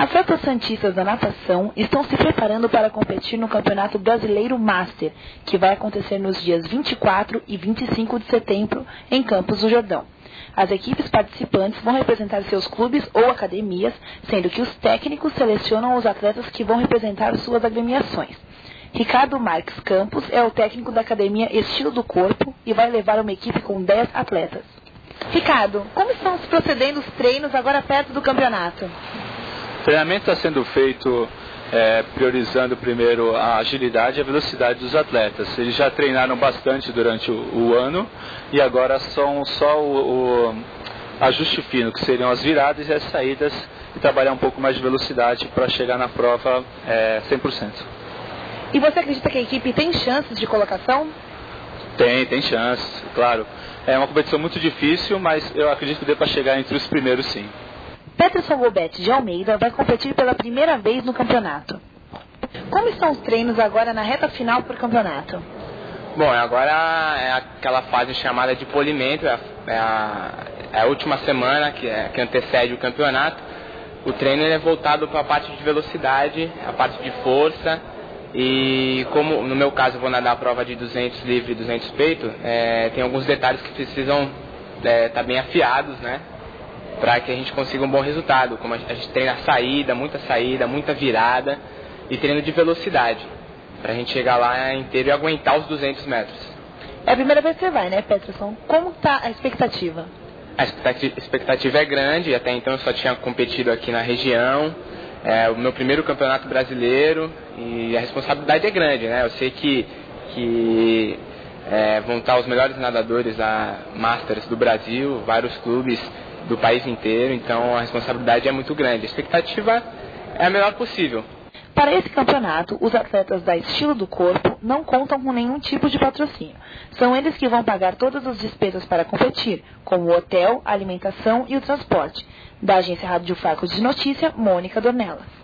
Atletas santistas da natação estão se preparando para competir no Campeonato Brasileiro Master, que vai acontecer nos dias 24 e 25 de setembro em Campos do Jordão. As equipes participantes vão representar seus clubes ou academias, sendo que os técnicos selecionam os atletas que vão representar suas agremiações. Ricardo Marques Campos é o técnico da academia Estilo do Corpo e vai levar uma equipe com 10 atletas. Ricardo, como estão se procedendo os treinos agora perto do campeonato? O treinamento está sendo feito priorizando primeiro a agilidade e a velocidade dos atletas. Eles já treinaram bastante durante o ano e agora são só o ajuste fino, que seriam as viradas e as saídas, e trabalhar um pouco mais de velocidade para chegar na prova 100%. E você acredita que a equipe tem chances de colocação? Tem chances, claro. É uma competição muito difícil, mas eu acredito que dê para chegar entre os primeiros, sim. Peterson Bobete de Almeida vai competir pela primeira vez no campeonato. Como estão os treinos agora na reta final para o campeonato? Bom, agora é aquela fase chamada de polimento, é a última semana que antecede o campeonato. O treino é voltado para a parte de velocidade, a parte de força, e como no meu caso eu vou nadar a prova de 200 livre e 200 peito, tem alguns detalhes que precisam estar bem afiados, né? Para que a gente consiga um bom resultado, como a gente treina saída, muita virada e treino de velocidade, para a gente chegar lá inteiro e aguentar os 200 metros. É a primeira vez que você vai, né, Peterson? Como está a expectativa? A expectativa é grande, até então eu só tinha competido aqui na região, é o meu primeiro campeonato brasileiro e a responsabilidade é grande, né? Eu sei que vão estar os melhores nadadores da Masters do Brasil, vários clubes do país inteiro, então a responsabilidade é muito grande. A expectativa é a melhor possível. Para esse campeonato, os atletas da Estilo do Corpo não contam com nenhum tipo de patrocínio. São eles que vão pagar todas as despesas para competir, como o hotel, a alimentação e o transporte. Da agência Rádio Facos de Notícia, Mônica Dornelas.